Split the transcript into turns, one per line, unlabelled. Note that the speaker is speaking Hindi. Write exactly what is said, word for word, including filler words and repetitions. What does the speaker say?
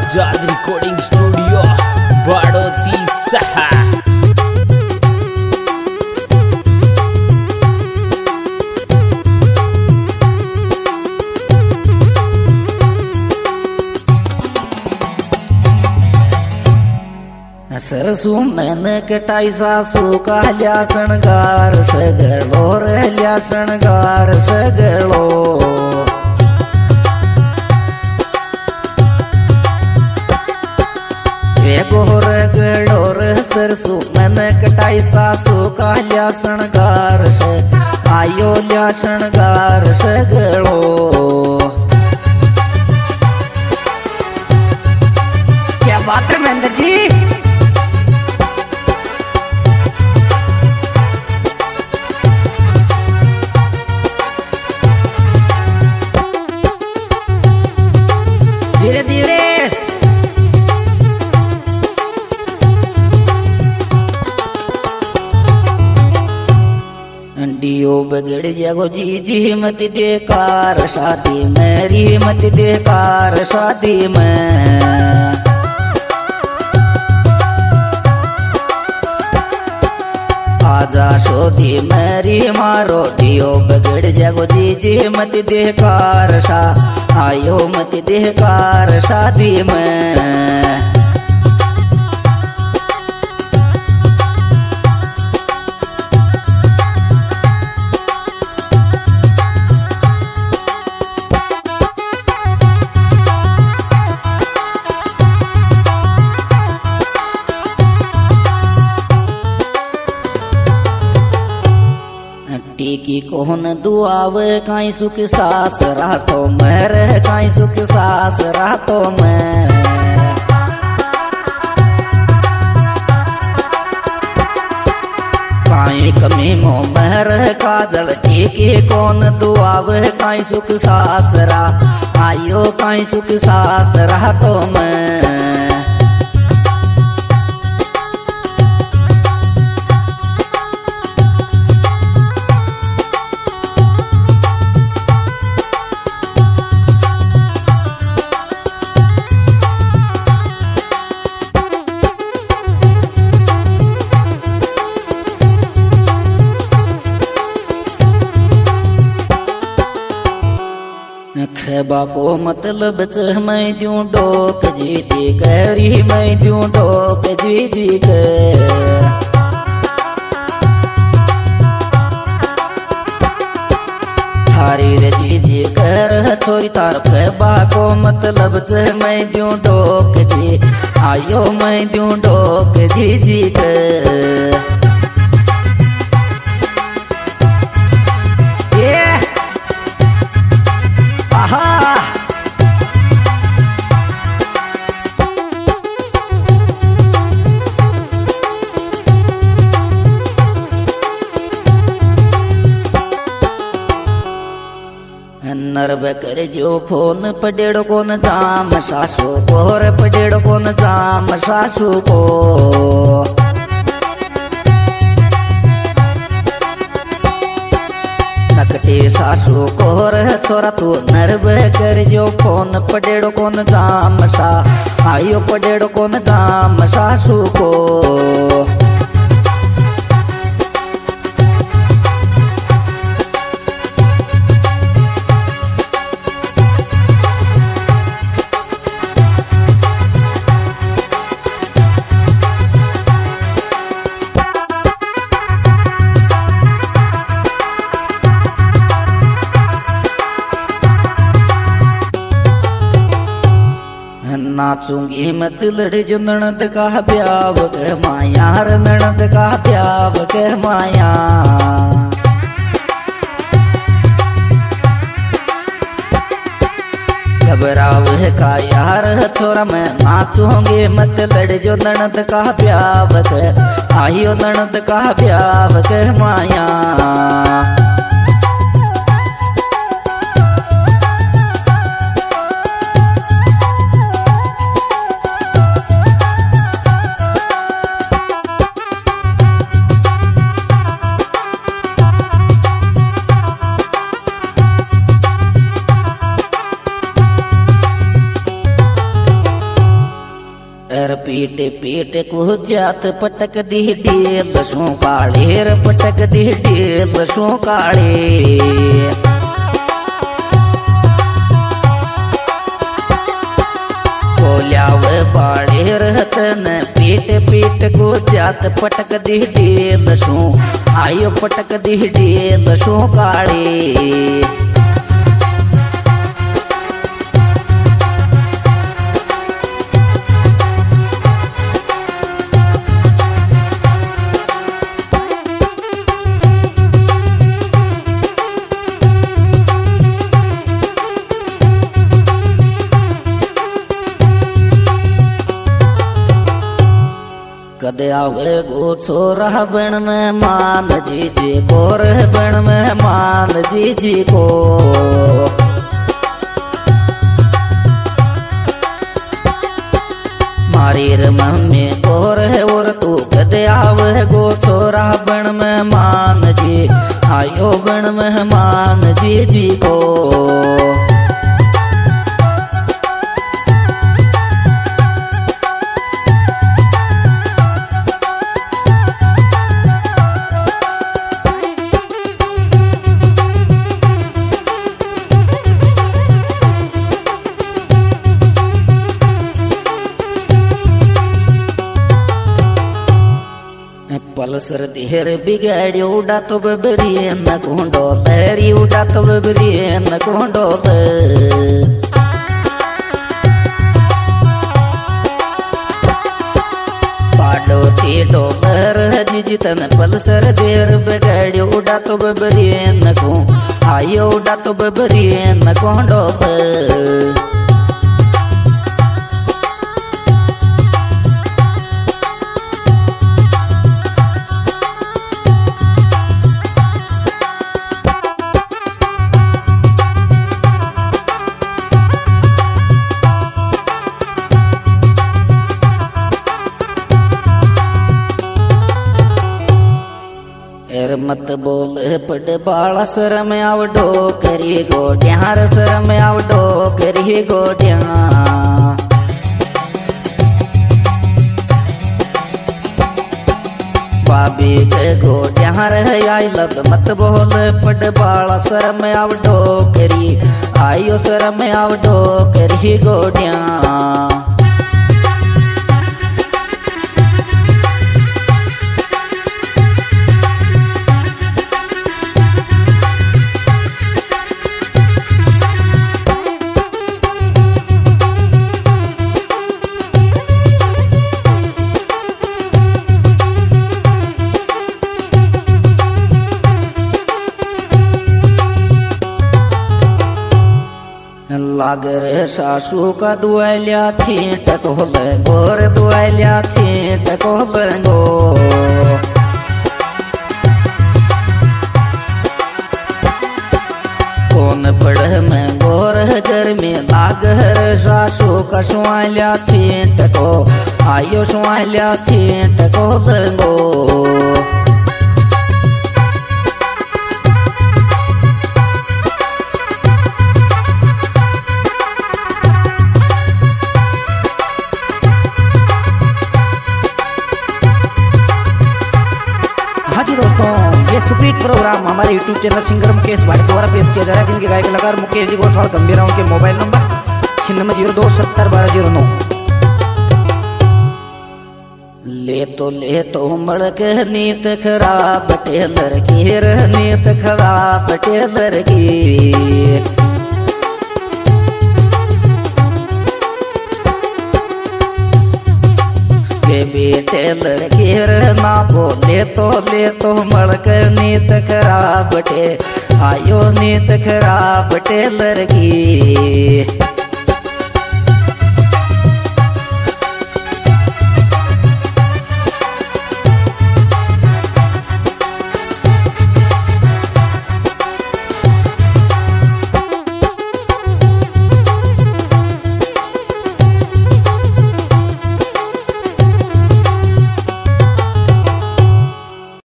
जाद रिकॉर्डिंग स्टूडियो बाड़ोती सहा
सरसू मैंने कटाई सासू कहल्या शणगार सगळो रहल्या शणगार सगळो गोर गड़ोर सरसू मैंने कटाई सासू कहल्या शणगार से आयो ल्या शणगार सगळो क्या बात है महेंद्र जी। धीरे धीरे डियो बगड़ जागो जी जी मत देकार शादी मेरी मत देकार शादी में आजा शोधी मेरी मारो डियो बगड़ जागो जी जी मत देकार शा आयो मत देकार शादी में की कौन दुआवे काई सुख सास रातो मैं रह काई सुख सास रातो मैं काई कमी मो मैं रह काजल की कौन दुआवे काई सुख सास रा आयो काई सुख सास रातो मैं खेबा को मतलब च मैं दूं डोक जी जी करी मैं दूं डोक जी जी के थारी रे जी जी कर छोरी तार खेबा को मतलब च मैं दूं डोक जी आयो मैं दूं डोक जी जी के नरब कर जो फोन पडेड़ो कोन जाम सासू कोर पडेड़ो कोन जाम सासू को नकटे सासू कोर छोरा तू नरब कर जो फोन पडेड़ो कोन जाम सा आयो पडेड़ो कोन जाम सासू को नाचूंगी मत लड़ जो ननद का ब्याव के माया रे ननद का ब्याव के माया घबराव है का यार छोरा मैं नाचूंगी मत लड़ जो ननद का ब्याव के आयो ननद का ब्याव के माया कर पीट पीट को जात पटक दी डेल सो काले र पटक दी डेल सो काले बोल्याव बाड़े रहतन पीट पीट को जात पटक दी डेल सो आयो पटक दी डेल सो काले कदे आवे गो छोरा बन में मान जी जी को रह बन में मान जी जी को मारी रे मम्मी को रह और तू कदे आवे गो छोरा बन में मान जी आयो बन में मान जी जी को पलसर देर बिगाड़ी उड़ा तो बबरी न कोंडो तेरी उड़ा तो बबरी न कोंडो पाडो तीडो बर जितन पलसर देर बिगाड़ी उड़ा तो बबरी न को आयो उड़ा तो बबरी न कोंडो मत बोल पड़ बाला सर में आव डोकरी गोड्यार सर में आव डोकरी गोड्या बाबी के गोड्यार है आई लब मत बोल पड़ बाला सर में आव डोकरी आयो सर में आव डोकरी गोड्या लागर सासू का दुआलिया थी टकोल गोर दुआलिया थी टकोल गो कौन पढ़ में गोर गर्मी लागर सासू का सुआलिया थी टको आयो सुआलिया थी टकोल गो सुपीट प्रोग्राम हमारे YouTube channel singer Mukesh Bhati द्वारा पेश किया जा रहा है जिनके गायक कलाकार मुकेश जी गोठवाड़ गंभीरा के मोबाइल नंबर छिन्नवे जीरो दो सत्तर बारह जीरो नौ ले तो ले तो मड़क नीत खराब टेलर की नीत खराब टेलर की बेटे लड़की ना बोले तो ले तो मड़क नीत खराब टे आयो नीत खराब टे लड़की